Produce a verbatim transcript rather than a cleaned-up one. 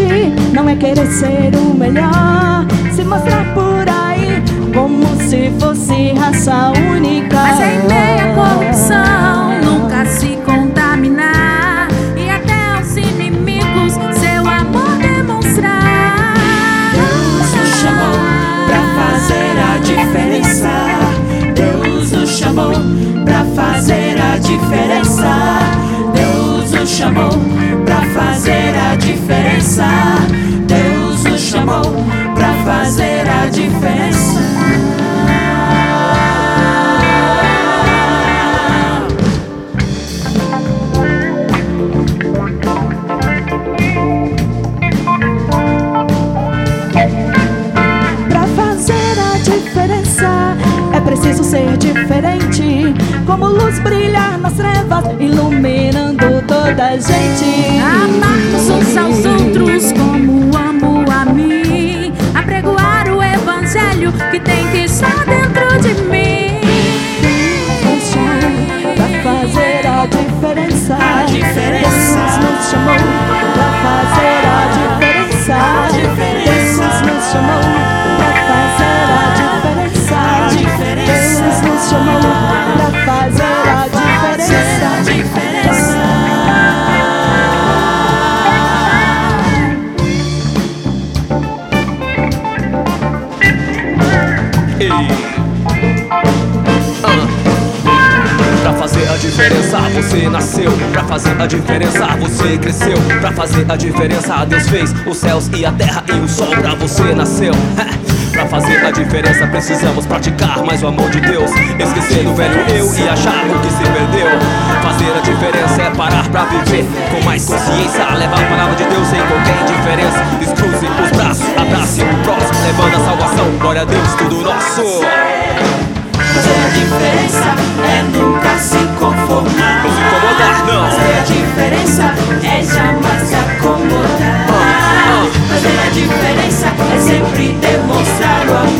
diferente não é querer ser o melhor, se mostrar por aí como se fosse raça única. Mas em meio à corrupção nunca se contaminar e até aos inimigos seu amor demonstrar. Deus nos chamou pra fazer a diferença. Deus nos chamou pra fazer a diferença. Deus nos chamou pra fazer a diferença. Deus nos chamou pra fazer a diferença. Pra fazer a diferença é preciso ser diferente, como luz brilhar nas trevas, iluminando toda a gente. Amarmos uns aos outros como amo a mim, apregoar o evangelho que tem que estar dentro de mim. Deus nos chamou pra fazer a diferença. A diferença. Deus nos chamou pra fazer a diferença. A diferença. Deus nos chamou pra fazer a diferença. A diferença. Deus nos chamou pra fazer a Fazer a diferença. diferença. Ei. Ah. Pra fazer a diferença você nasceu, pra fazer a diferença você cresceu, pra fazer a diferença Deus fez os céus e a terra e o sol, pra você nasceu. Pra fazer a diferença precisamos praticar mais o amor de Deus, esquecer do velho eu e achar o que se perdeu. Fazer a diferença é parar pra viver com mais consciência, levar a palavra de Deus sem qualquer indiferença. Descruze os braços, abrace o próximo, levando a salvação, glória a Deus, tudo nosso. Fazer a diferença é nunca se conformar. Não se incomodar, não. Fazer a diferença é jamais se acomodar. Fazer a diferença é sempre demonstrar o amor.